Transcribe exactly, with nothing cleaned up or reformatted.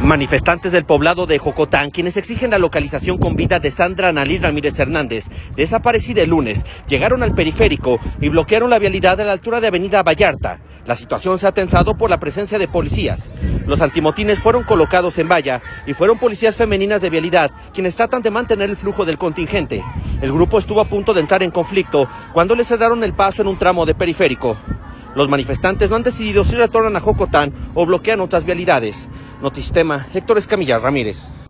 Manifestantes del poblado de Jocotán, quienes exigen la localización con vida de Sandra Analí Ramírez Hernández, desaparecida el lunes, llegaron al periférico y bloquearon la vialidad a la altura de Avenida Vallarta. La situación se ha tensado por la presencia de policías. Los antimotines fueron colocados en valla y fueron policías femeninas de vialidad quienes tratan de mantener el flujo del contingente. El grupo estuvo a punto de entrar en conflicto cuando le cerraron el paso en un tramo de periférico. Los manifestantes no han decidido si retornan a Jocotán o bloquean otras vialidades. Notistema, Héctor Escamilla Ramírez.